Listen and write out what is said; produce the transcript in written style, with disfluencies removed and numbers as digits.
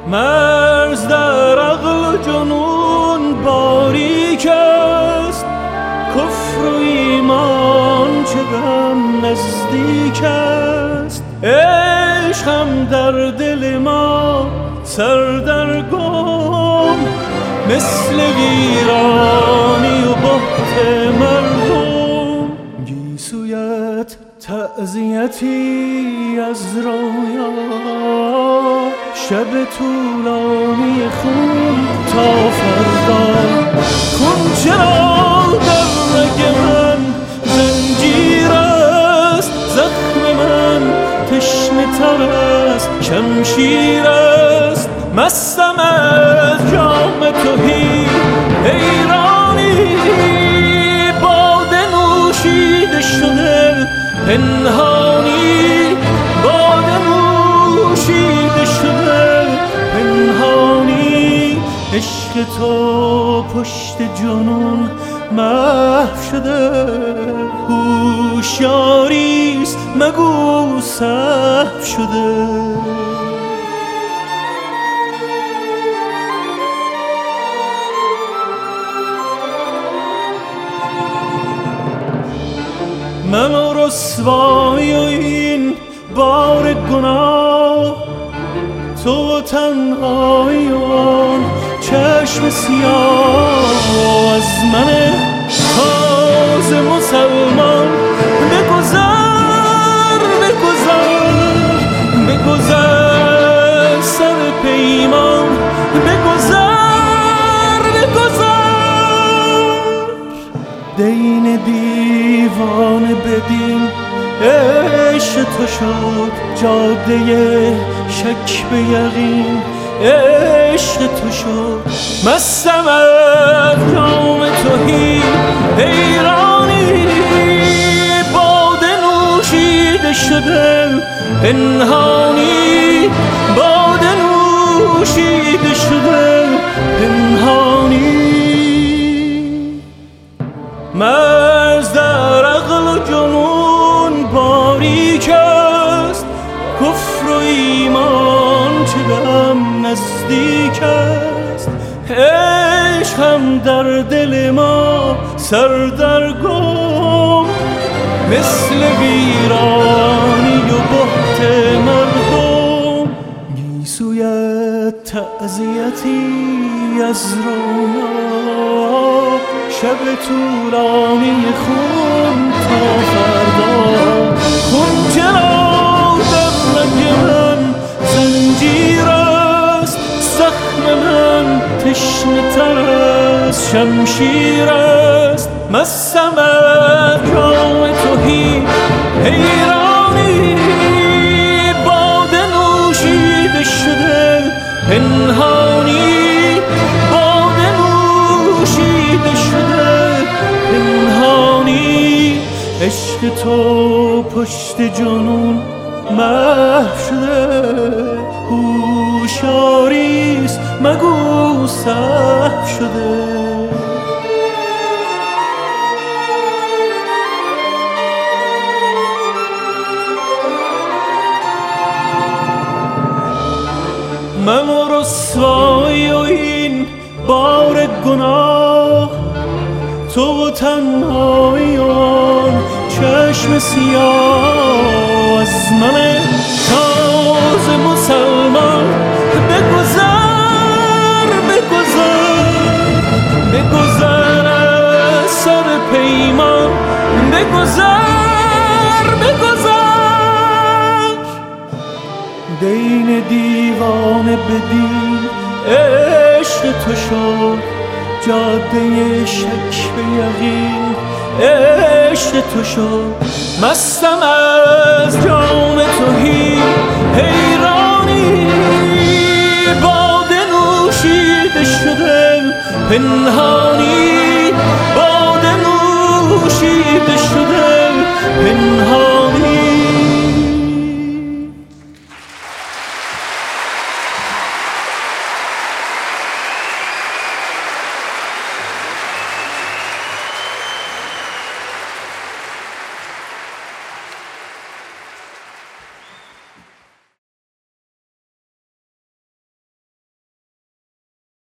مرز در عقل و جنون باریک است، کفر و ایمان چه غم نزدیک است. عشق هم در دل ما سردرگم، مثل ویرانی و بهت مردم. گیسویت تعزیتی از رویا، شب طولانی خون تا فردا. خون چرا در رگ من زنجیر است، زخم من تشنه تر است شمشیر است. مستم از جام تهی حیرانی، باده نوشیده شده پنهانی، باده نوشیده شده پنهانی. عشق تو پشت جنون محو شده، هوشیاریست مگو سهو شده. من و رسوایی و این بار گناه، تو تنهایی و آن چشم سیاه. از من تازه مسلمان بگذر بگذر بگذر، سر پیمان بگذر بگذر. دین دیوانه بدین عشق تو شد، جاده شک به یقین عشق تو شد. مستم از جام تهی حیرانی، باده نوشیده شده پنهانی، باده نوشیده شده پنهانی. مرز در عقل و جنون باریک است، کفر و ایمان چه غم نزدیک است. عشق هم در دل ما سردرگم، مثل ویرانی و بهت مردم. گیسویت تعزیتی از رویا، شب طولانی خون تا فردا. خون چرا در رگ من زنجیر است، زخم من تشنه تر از شمشیر است. مستم از جام تهی حیرانی، باده نوشیده شده پنهانی، باده نوشیده شده پنهانی. عشق تو پشت جنون محو شده، هوشیاریست مگو سهو شده. من و رسوایی و این بار گناه، تو تنهایی و آن چشم سیاه. از من تازه مسلمان بگذر بگذر بگذر، از سر پیمان بگذر بگذر. دین دیوانه بدین عشق تو شد، جاده شک به یقین عشق تو شد. مستم از جام تهی حیرانی، باده نوشیده شده پنهانی، باده نوشیده شده پنهانی.